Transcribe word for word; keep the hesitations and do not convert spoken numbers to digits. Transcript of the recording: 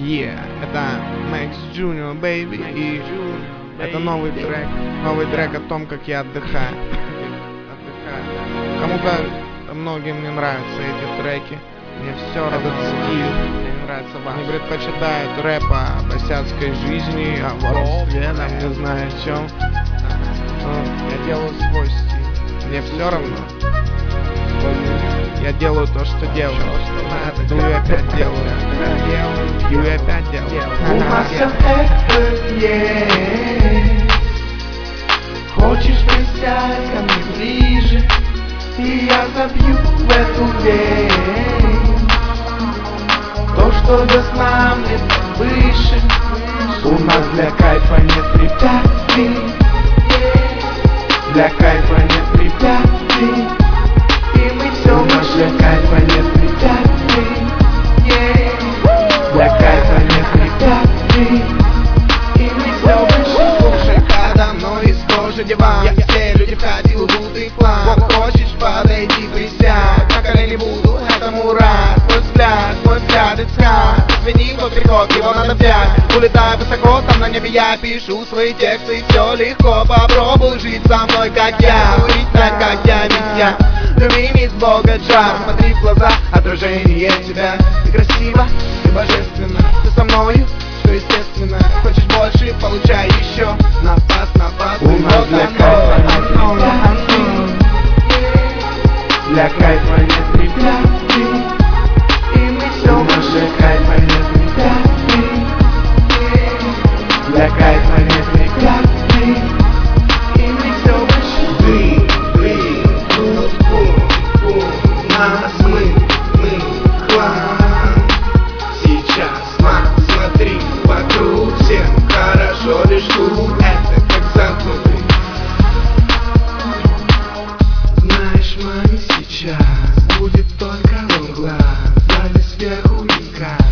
Yeah, это Max Junior, baby, и это новый трек, новый трек о том, как я отдыхаю. Кому-то, многим не нравятся эти треки, мне все равно. Этот стиль, мне не нравится ваш. Они предпочитают рэп о босяцкой жизни, о воровстве, там не знаю о чем. Но я делаю свой стиль, мне все равно. Я делаю то, что делаю, что надо, ну и опять делаю, делаю, и опять делаю. У нас все это есть. Хочешь присядь ко мне ближе, и я забью в эту дверь. То, что даст нам летать выше. У нас для кайфа нет препятствий. Для кайфа нет препятствий. И мы все выше. Для кайфа нет препятствий. Для кайфа нет препятствий. И мы все выше. Слушай, подо мной из кожи диван. Все люди входил в лютый план. Хочешь подойди, присядь. На колени буду этому рад. Твой взгляд, твой взгляд и сказ. Извини, тот приход, его надо взять. Улетай высоко, там на небе я пишу свои тексты. Все легко, попробуй жить со мной, как я. Представь, как я, ведь я любимец Бога Джа. Смотри в глаза, отражение тебя. Ты красива, ты божественна. Ты со мною, что естественно. Хочешь больше, получай еще. Напад, напад, у нас для кайфа нет препятствий. Для кайфа нет препятствий. И мы все выше. Для кайфа нет препятствий. Для кайфа нет препятствий. И мы все выше. Ты, ты, тут бум, бум. Нас мы, мы, клан. Сейчас, ма, смотри, вокруг всем хорошо, лишь тут это как замкнутый. Знаешь, маме, сейчас будет только лунгла. Сзади сверху искать.